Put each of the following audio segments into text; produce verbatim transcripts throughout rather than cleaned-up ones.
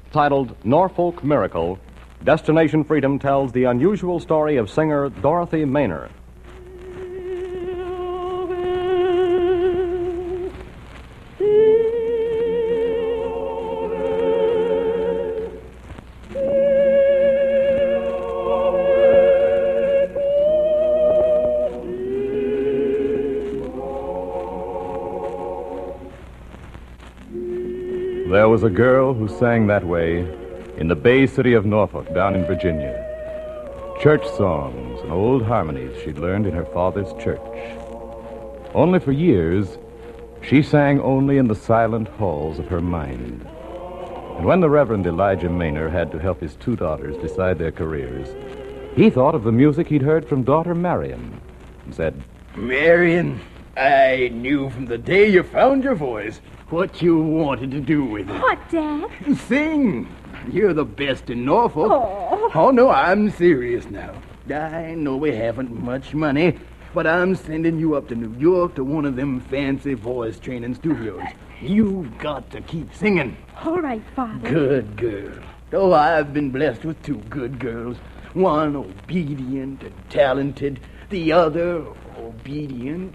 Titled Norfolk Miracle, Destination Freedom tells the unusual story of singer Dorothy Maynor. There was a girl who sang that way in the Bay City of Norfolk, down in Virginia. Church songs and old harmonies she'd learned in her father's church. Only for years, she sang only in the silent halls of her mind. And when the Reverend Elijah Maynor had to help his two daughters decide their careers, he thought of the music he'd heard from daughter Marion and said, Marion, I knew from the day you found your voice what you wanted to do with it. What, Dad? Sing. You're the best in Norfolk. Oh. Oh, no, I'm serious now. I know we haven't much money, but I'm sending you up to New York to one of them fancy voice training studios. You've got to keep singing. All right, Father. Good girl. Oh, I've been blessed with two good girls. One obedient and talented, the other obedient.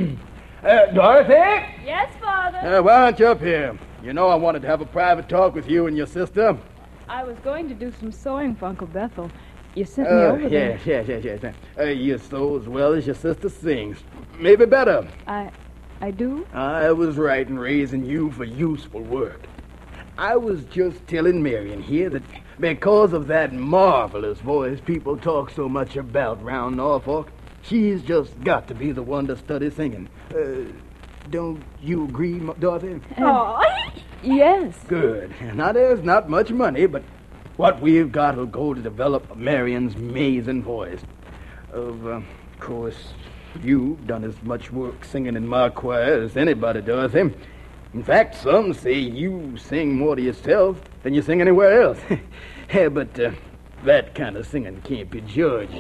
Uh, Dorothy? Yes, Father. Uh, why aren't you up here? You know I wanted to have a private talk with you and your sister. I was going to do some sewing for Uncle Bethel. You sent me Uh, over there. yes, yes, yes, yes. Uh, you sew as well as your sister sings. Maybe better. I... I do? I was right in raising you for useful work. I was just telling Marion here that because of that marvelous voice people talk so much about round Norfolk, she's just got to be the one to study singing. Uh, don't you agree, Dorothy? Oh. Yes. Good. Now, there's not much money, but what we've got will go to develop Marion's amazing voice. Of uh, course, you've done as much work singing in my choir as anybody, Dorothy. In fact, some say you sing more to yourself than you sing anywhere else. Yeah, but uh, that kind of singing can't be judged.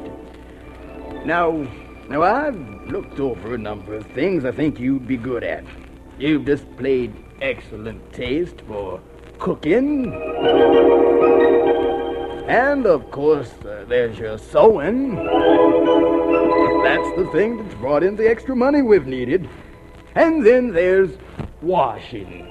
Now, now, I've looked over a number of things I think you'd be good at. You've displayed excellent taste for cooking. And, of course, uh, there's your sewing. That's the thing that's brought in the extra money we've needed. And then there's washing.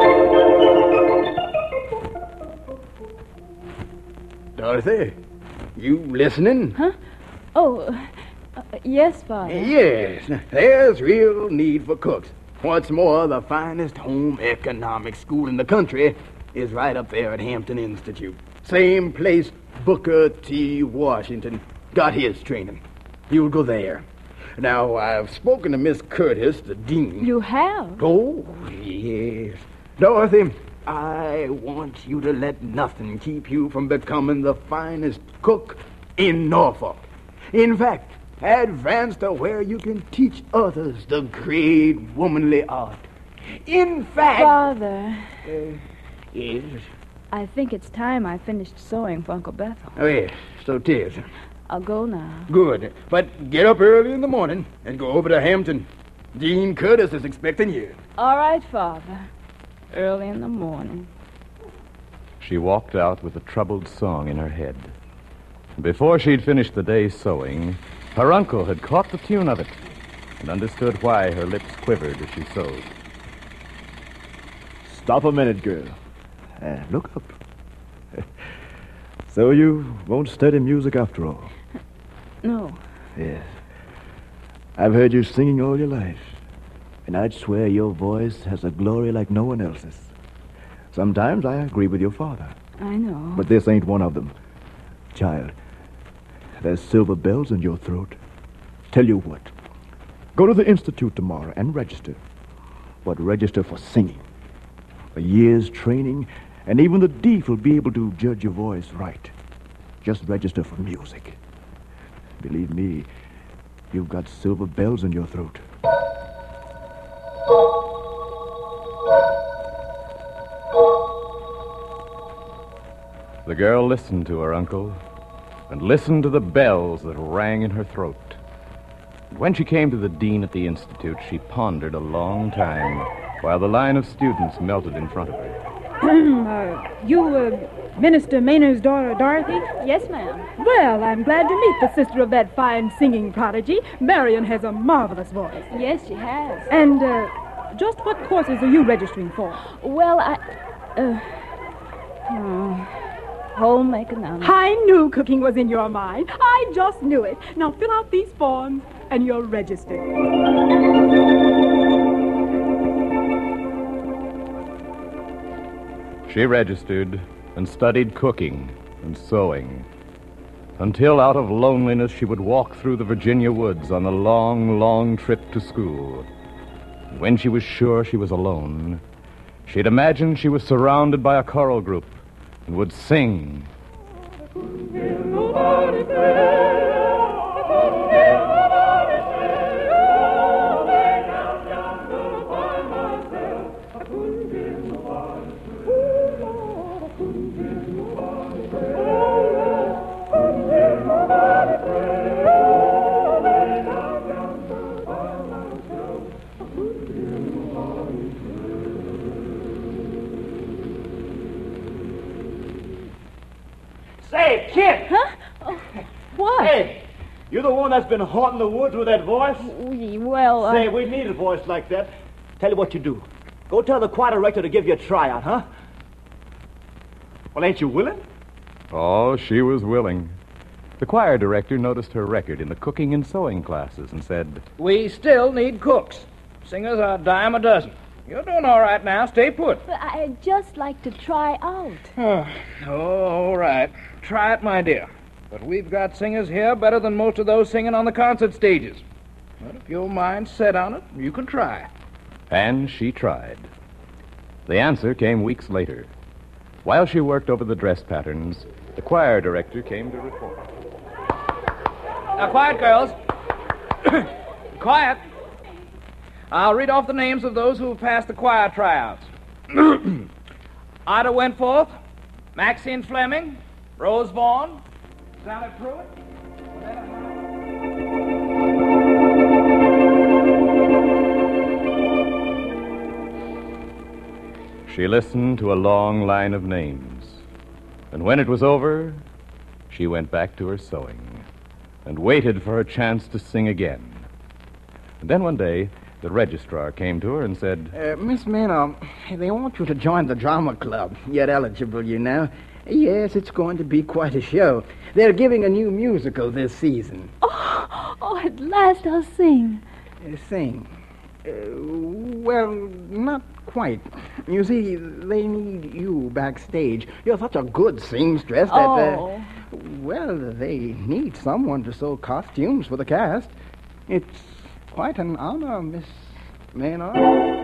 Dorothy, you listening? Huh? Oh, uh, yes, Father. Yes, there's real need for cooks. What's more, the finest home economics school in the country is right up there at Hampton Institute. Same place Booker T. Washington got his training. You'll go there. Now, I've spoken to Miss Curtis, the dean. You have? Oh, yes. Dorothy, I want you to let nothing keep you from becoming the finest cook in Norfolk. In fact, advance to where you can teach others the great womanly art. In fact... Father. Uh, yes? I think it's time I finished sewing for Uncle Bethel. Oh, yes, so 'tis. I'll go now. Good. But get up early in the morning and go over to Hampton. Dean Curtis is expecting you. All right, Father. Early in the morning. She walked out with a troubled song in her head. Before she'd finished the day's sewing, her uncle had caught the tune of it and understood why her lips quivered as she sewed. Stop a minute, girl. Uh, look up. So you won't study music after all? No. Yes. I've heard you singing all your life, and I'd swear your voice has a glory like no one else's. Sometimes I agree with your father. I know. But this ain't one of them. Child, there's silver bells in your throat. Tell you what, go to the Institute tomorrow and register. But register for singing. A year's training, and even the deaf will be able to judge your voice right. Just register for music. Believe me, you've got silver bells in your throat. The girl listened to her uncle and listened to the bells that rang in her throat. And when she came to the dean at the institute, she pondered a long time while the line of students melted in front of her. uh, you, uh, Minister Maynard's daughter, Dorothy? Yes, ma'am. Well, I'm glad to meet the sister of that fine singing prodigy. Marion has a marvelous voice. Yes, she has. And, uh, just what courses are you registering for? Well, I... Uh, oh, home economics. I knew cooking was in your mind. I just knew it. Now fill out these forms, and you're registered. She registered and studied cooking and sewing until out of loneliness she would walk through the Virginia woods on a long, long trip to school. And when she was sure she was alone, she'd imagine she was surrounded by a choral group and would sing. Say, kid! Huh? Oh, what? Hey, you the one that's been haunting the woods with that voice? Well, uh... Say, we need a voice like that. Tell you what you do. Go tell the choir director to give you a tryout, huh? Well, ain't you willing? Oh, she was willing. The choir director noticed her record in the cooking and sewing classes and said, We still need cooks. Singers are a dime a dozen. You're doing all right now. Stay put. But I'd just like to try out. Oh, oh, all right. Try it, my dear. But we've got singers here better than most of those singing on the concert stages. But if your mind's set on it, you can try. and she tried. The answer came weeks later. While she worked over the dress patterns, the choir director came to report. Now, quiet, girls. Quiet. I'll read off the names of those who have passed the choir tryouts. Ida Wentforth, Maxine Fleming, Rose Vaughn, Sally Pruitt. She listened to a long line of names, and when it was over, she went back to her sewing and waited for her chance to sing again. And then one day, the registrar came to her and said, Uh, Miss Maynard, they want you to join the drama club. You're eligible, you know. Yes, it's going to be quite a show. They're giving a new musical this season. Oh, oh at last I'll sing. Uh, sing? Uh, well, not quite. You see, they need you backstage. You're such a good seamstress that... Oh. Uh, well, they need someone to sew costumes for the cast. It's quite an honor, Miss Maynard.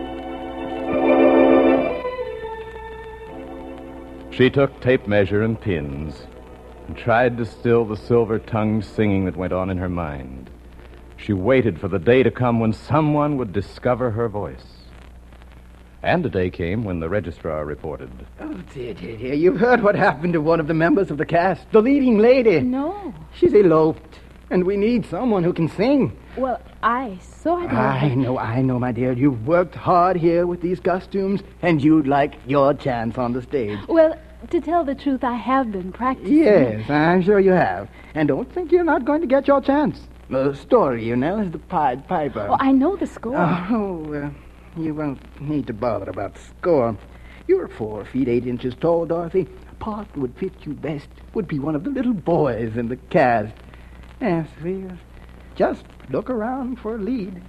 She took tape measure and pins and tried to still the silver-tongued singing that went on in her mind. She waited for the day to come when someone would discover her voice. And the day came when the registrar reported. Oh, dear, dear, dear. You've heard what happened to one of the members of the cast, the leading lady. No. She's eloped, and we need someone who can sing. Well, I sort of... I know, I know, my dear. You've worked hard here with these costumes, and you'd like your chance on the stage. Well, to tell the truth, I have been practicing. Yes, I'm sure you have. And don't think you're not going to get your chance. The story, you know, is the Pied Piper. Oh, I know the score. Oh, uh, you won't need to bother about the score. You're four feet eight inches tall, Dorothy. A part that would fit you best would be one of the little boys in the cast. Yes, we'll just look around for a lead.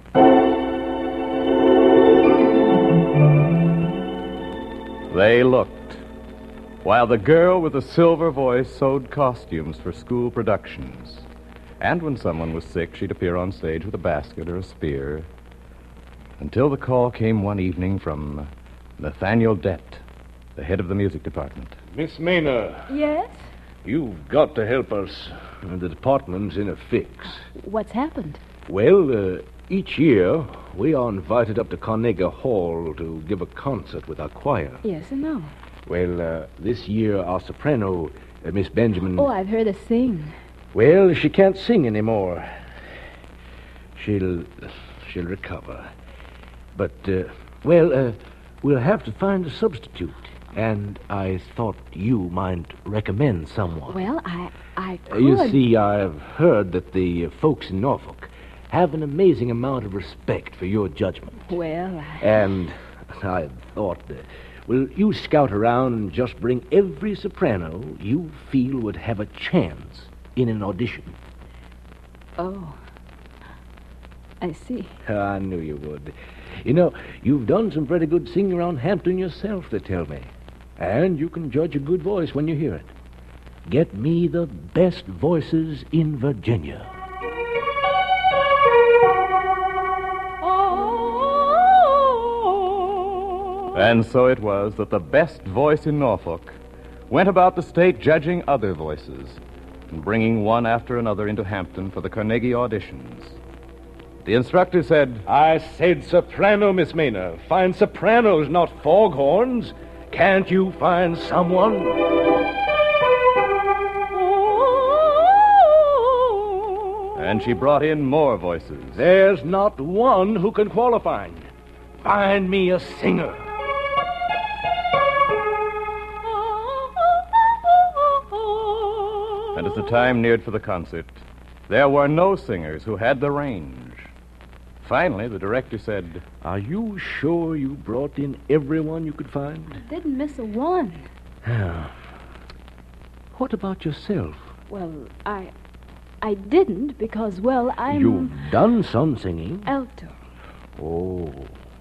They looked, while the girl with the silver voice sewed costumes for school productions. And when someone was sick, she'd appear on stage with a basket or a spear. Until the call came one evening from Nathaniel Dett, the head of the music department. Miss Maynard, Yes? you've got to help us. The department's in a fix. What's happened? Well, uh, each year, we are invited up to Carnegie Hall to give a concert with our choir. Yes and no. Well, uh, this year, our soprano, uh, Miss Benjamin... Oh, I've heard her sing. Well, she can't sing anymore. She'll... she'll recover. But, uh, well, uh, we'll have to find a substitute. And I thought you might recommend someone. Well, I, I Uh, could. You see, I've heard that the folks in Norfolk have an amazing amount of respect for your judgment. Well, I... And I thought, uh, well, you scout around and just bring every soprano you feel would have a chance in an audition. Oh. I see. I knew you would. You know, you've done some pretty good singing around Hampton yourself, they tell me. And you can judge a good voice when you hear it. Get me the best voices in Virginia. And so it was that the best voice in Norfolk went about the state judging other voices and bringing one after another into Hampton for the Carnegie auditions. The instructor said, I said soprano, Miss Maynard. Find sopranos, not foghorns. Can't you find someone? and she brought in more voices. There's not one who can qualify. Find me a singer. And as the time neared for the concert, there were no singers who had the range. Finally, the director said, Are you sure you brought in everyone you could find? Didn't miss a one. What about yourself? Well, I... I didn't because, well, I'm... You've done some singing. Alto. Oh.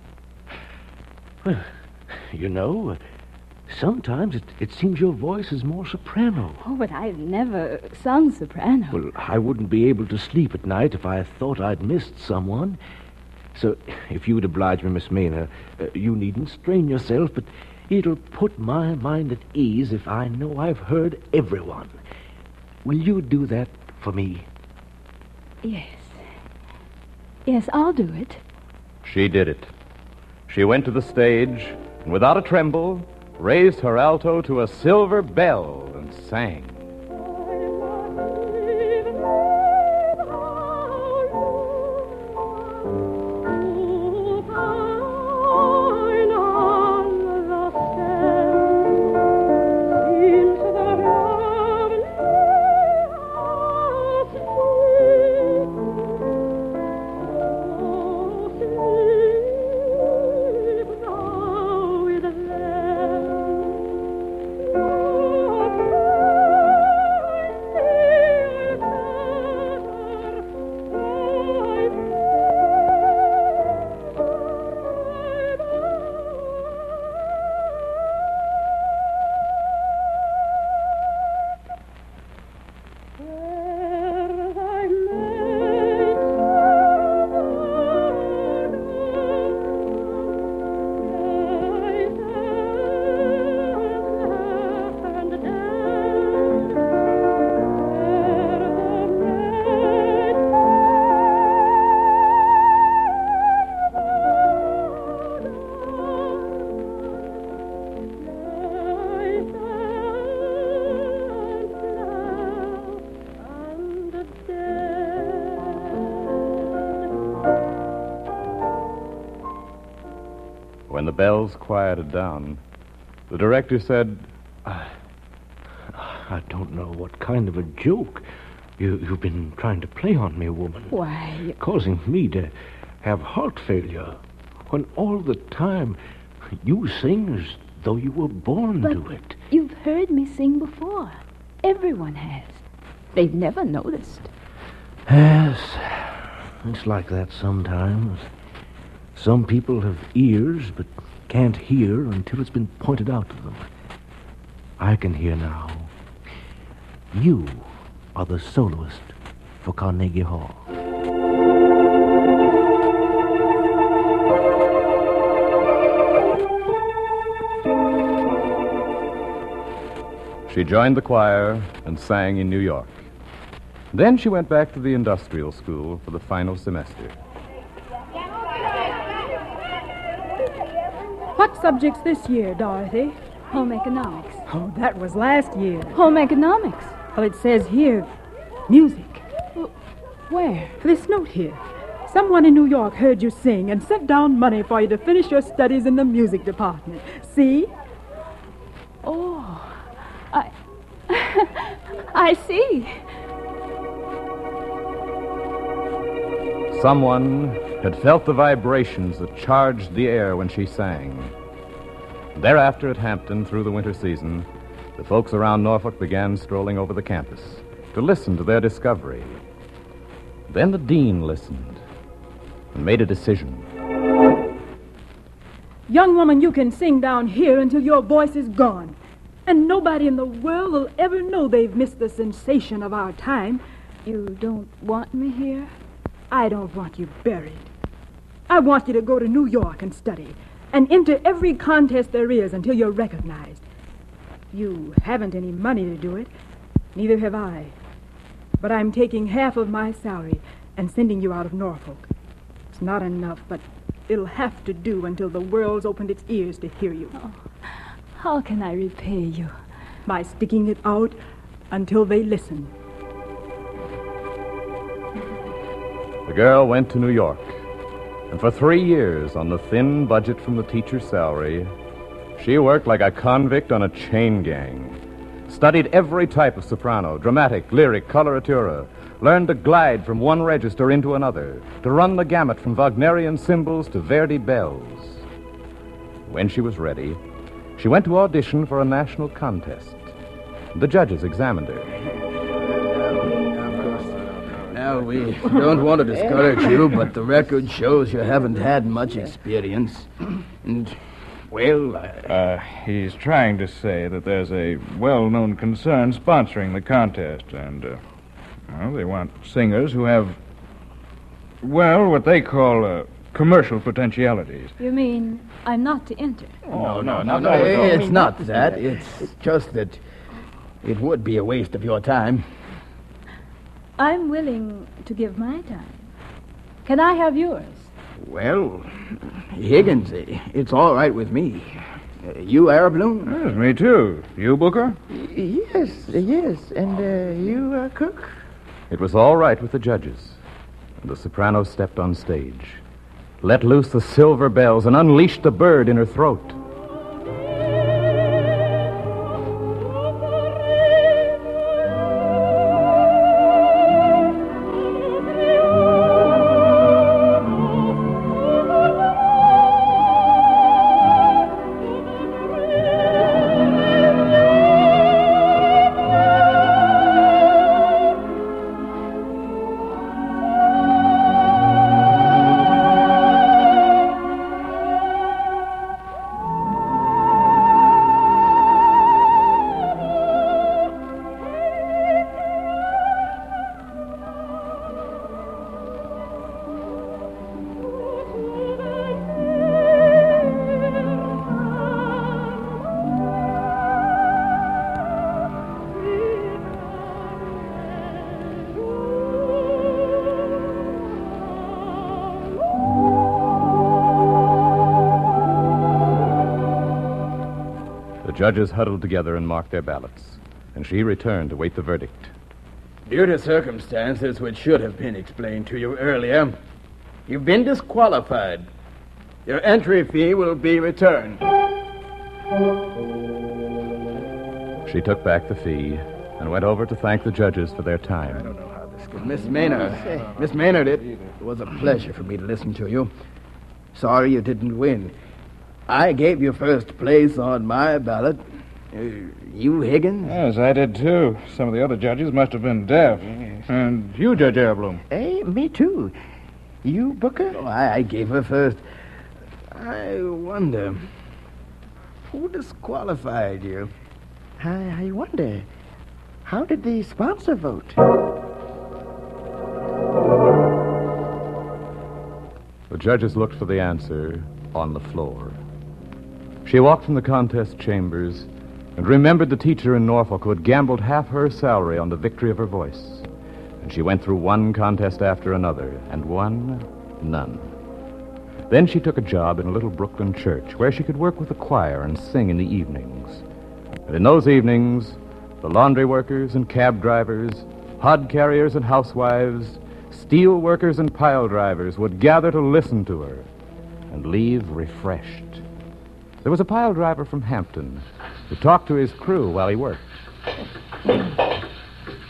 Well, you know, sometimes it, it seems your voice is more soprano. Oh, but I've never sung soprano. Well, I wouldn't be able to sleep at night if I thought I'd missed someone. So, if you'd oblige me, Miss Maynard, uh, you needn't strain yourself, but it'll put my mind at ease if I know I've heard everyone. Will you do that for me? Yes. Yes, I'll do it. She did it. She went to the stage, and without a tremble, raised her alto to a silver bell and sang. When the bells quieted down, the director said, I, I don't know what kind of a joke you, you've been trying to play on me, woman. Why... Causing me to have heart failure when all the time you sing as though you were born But to it. you've heard me sing before. Everyone has. They've never noticed. Yes, it's like that sometimes. Some people have ears but can't hear until it's been pointed out to them. I can hear now. You are the soloist for Carnegie Hall. She joined the choir and sang in New York. Then she went back to the industrial school for the final semester. What subjects this year, Dorothy? Home economics. Oh, that was last year. Home economics. Well, it says here, music. Where? This note here. Someone in New York heard you sing and sent down money for you to finish your studies in the music department. See? I see. Someone had felt the vibrations that charged the air when she sang. Thereafter at Hampton, through the winter season, the folks around Norfolk began strolling over the campus to listen to their discovery. Then the dean listened and made a decision. Young woman, you can sing down here until your voice is gone. And nobody in the world will ever know they've missed the sensation of our time. You don't want me here? I don't want you buried. I want you to go to New York and study and enter every contest there is until you're recognized. You haven't any money to do it. Neither have I. But I'm taking half of my salary and sending you out of Norfolk. It's not enough, but it'll have to do until the world's opened its ears to hear you. Oh, how can I repay you? By sticking it out until they listen. The girl went to New York, and for three years, on the thin budget from the teacher's salary, she worked like a convict on a chain gang, studied every type of soprano, dramatic, lyric, coloratura, learned to glide from one register into another, to run the gamut from Wagnerian cymbals to Verdi bells. When she was ready, she went to audition for a national contest. The judges examined her. Now, we don't want to discourage you, but the record shows you haven't had much experience. And, well, I... Uh, he's trying to say that there's a well-known concern sponsoring the contest, and, uh, well, they want singers who have, well, what they call, uh, commercial potentialities. You mean I'm not to enter? Oh, no, no, no, no, it's not that. It's just that it would be a waste of your time. I'm willing to give my time. Can I have yours? Well, Higgins, it's all right with me. Uh, you, Arab Bloom? Yes, me too. You, Booker? Yes, yes. And uh, you, uh, Cook? It was all right with the judges. And the soprano stepped on stage, let loose the silver bells, and unleashed the bird in her throat. The judges huddled together and marked their ballots, and she returned to wait the verdict. Due to circumstances which should have been explained to you earlier, you've been disqualified. Your entry fee will be returned. She took back the fee and went over to thank the judges for their time. I don't know how this goes. Miss Maynard, Miss Maynard, it, it was a pleasure for me to listen to you. Sorry you didn't win. I gave you first place on my ballot. Uh, you, Higgins? Yes, I did, too. Some of the other judges must have been deaf. Yes. And you, Judge Airblom? Hey, me, too. You, Booker? Oh, I, I gave her first. I wonder, who disqualified you? I, I wonder, how did the sponsor vote? The judges looked for the answer on the floor. She walked from the contest chambers and remembered the teacher in Norfolk who had gambled half her salary on the victory of her voice. And she went through one contest after another, and won none. Then she took a job in a little Brooklyn church where she could work with the choir and sing in the evenings. And in those evenings, the laundry workers and cab drivers, hod carriers and housewives, steel workers and pile drivers would gather to listen to her and leave refreshed. There was a pile driver from Hampton who talked to his crew while he worked.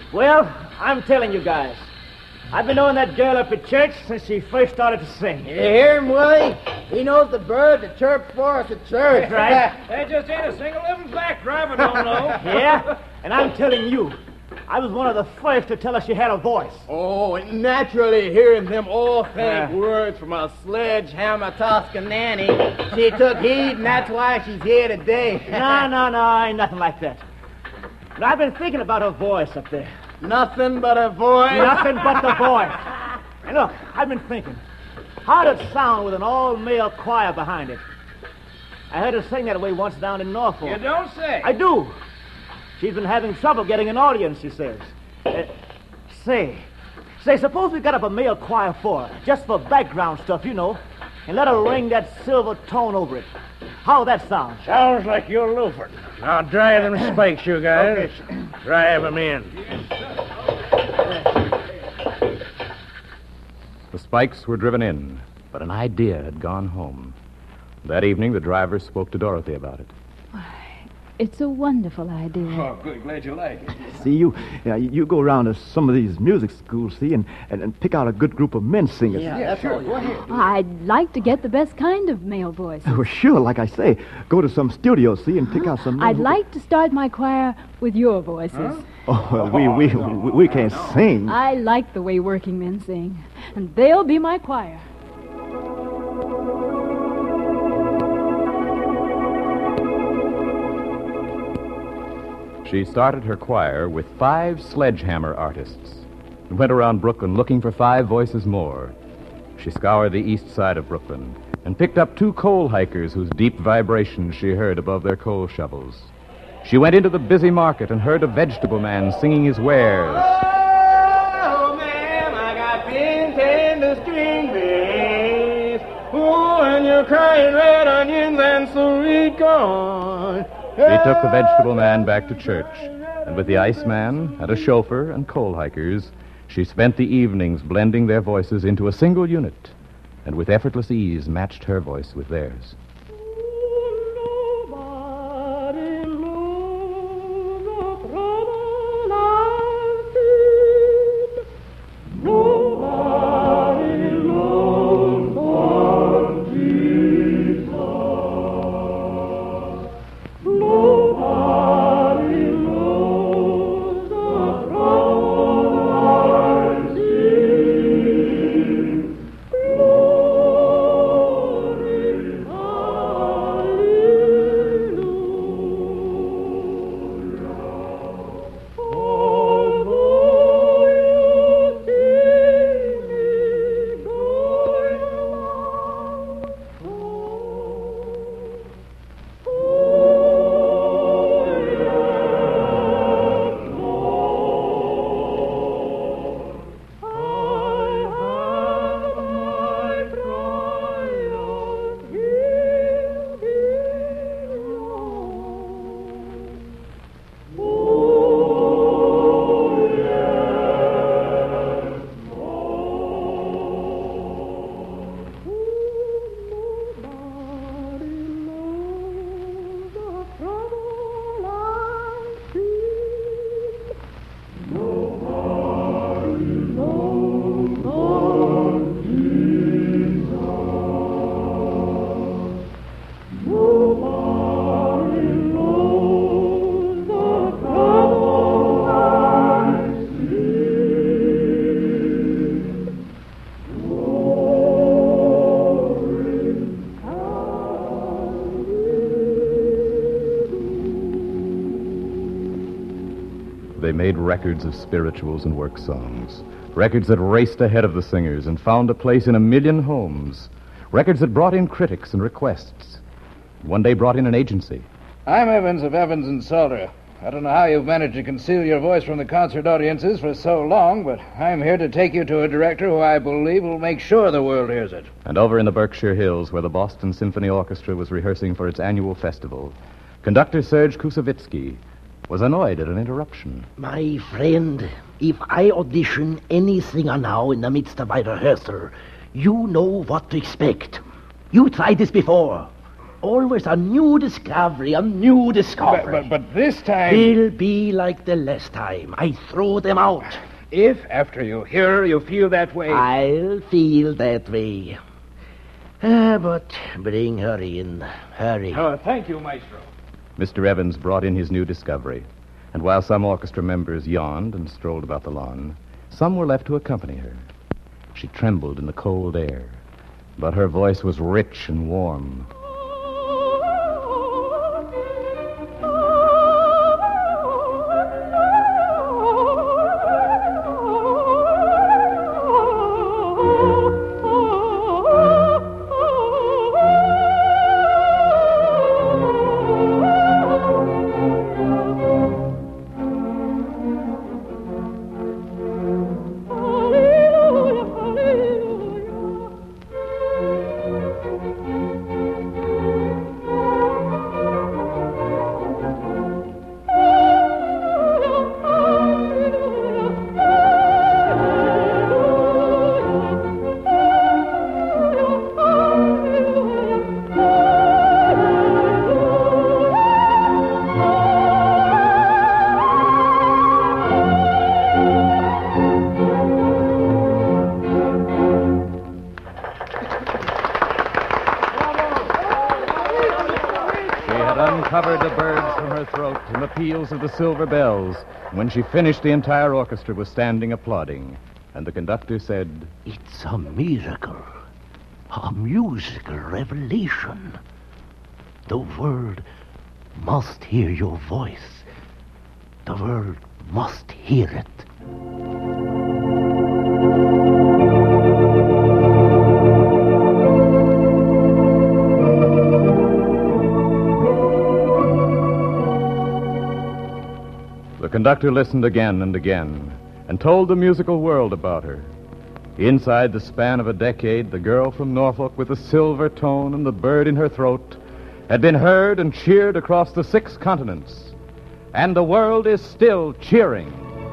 Well, I'm telling you guys, I've been knowing that girl up at church since she first started to sing. You hear him, Willie? He knows the bird that chirps for us at church. That's right. There just ain't a single living back driver don't know. Yeah? And I'm telling you, I was one of the first to tell her she had a voice. Oh, and naturally, hearing them all thank Uh. words from a sledgehammer Toscanani, she took heed, and that's why she's here today. No, no, no, ain't nothing like that. But I've been thinking about her voice up there. Nothing but a voice. Nothing but the voice. And look, I've been thinking, how'd it sound with an all-male choir behind it? I heard her sing that way once down in Norfolk. You don't say. I do. She's been having trouble getting an audience, she says. Uh, say, say, suppose we got up a male choir for her, just for background stuff, you know, and let her ring that silver tone over it. How'd that sound? Sounds like you're loafing. Now dry them spikes, you guys. Drive them in. The spikes were driven in, but an idea had gone home. That evening, the driver spoke to Dorothy about it. It's a wonderful idea. Oh, good. Glad you like it. See, you yeah, you you go around to some of these music schools, see, and, and, and pick out a good group of men singers. Yeah, Yeah, that's sure. all. Go ahead. I'd like to get the best kind of male voices. Well, sure, like I say, go to some studio, see, and pick out some men I'd who- like to start my choir with your voices. Oh, well, we, we, we, we can't sing. I like the way working men sing, and they'll be my choir. She started her choir with five sledgehammer artists and went around Brooklyn looking for five voices more. She scoured the east side of Brooklyn and picked up two coal hikers whose deep vibrations she heard above their coal shovels. She went into the busy market and heard a vegetable man singing his wares. Oh, ma'am, I got pink tender string beans. Oh, and you're crying red onions and sweet corn. He took the vegetable man back to church, and with the iceman and a chauffeur and coal hikers, she spent the evenings blending their voices into a single unit, and with effortless ease matched her voice with theirs. They made records of spirituals and work songs, records that raced ahead of the singers and found a place in a million homes, records that brought in critics and requests. One day brought in an agency. I'm Evans of Evans and Salter. I don't know how you've managed to conceal your voice from the concert audiences for so long, but I'm here to take you to a director who I believe will make sure the world hears it. And over in the Berkshire Hills, where the Boston Symphony Orchestra was rehearsing for its annual festival, conductor Serge Kusevitsky was annoyed at an interruption. My friend, if I audition any singer now in the midst of my rehearsal, you know what to expect. You tried this before. always a new discovery, a new discovery. But, but, but this time... It'll be like the last time. I throw them out. If, after you hear, you feel that way... I'll feel that way. Ah, but bring her in. Hurry. Oh, thank you, Maestro. Mister Evans brought in his new discovery, and while some orchestra members yawned and strolled about the lawn, some were left to accompany her. She trembled in the cold air, but her voice was rich and warm. Uncovered the birds from her throat and the peals of the silver bells. When she finished, the entire orchestra was standing applauding, and the conductor said, It's a miracle, a musical revelation. The world must hear your voice. The world must hear it. The conductor listened again and again and told the musical world about her. Inside the span of a decade, the girl from Norfolk with the silver tone and the bird in her throat had been heard and cheered across the six continents. And the world is still cheering.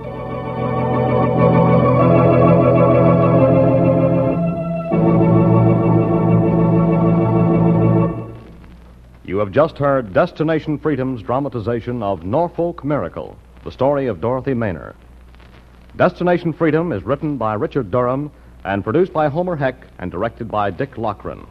You have just heard Destination Freedom's dramatization of Norfolk Miracle, the story of Dorothy Maynor. Destination Freedom is written by Richard Durham and produced by Homer Heck and directed by Dick Lochran.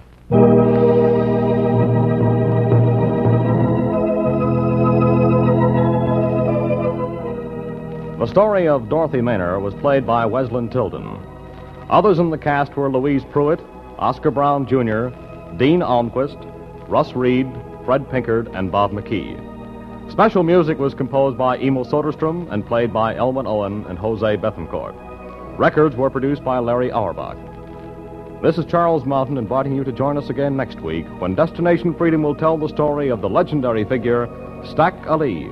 The story of Dorothy Maynor was played by Weslin Tilden. Others in the cast were Louise Pruitt, Oscar Brown Junior, Dean Almquist, Russ Reed, Fred Pinkard, and Bob McKee. Special music was composed by Emil Soderstrom and played by Elwyn Owen and Jose Bethencourt. Records were produced by Larry Auerbach. This is Charles Mountain inviting you to join us again next week when Destination Freedom will tell the story of the legendary figure Stack Ali.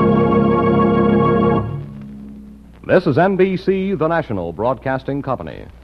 This is N B C, the national broadcasting company.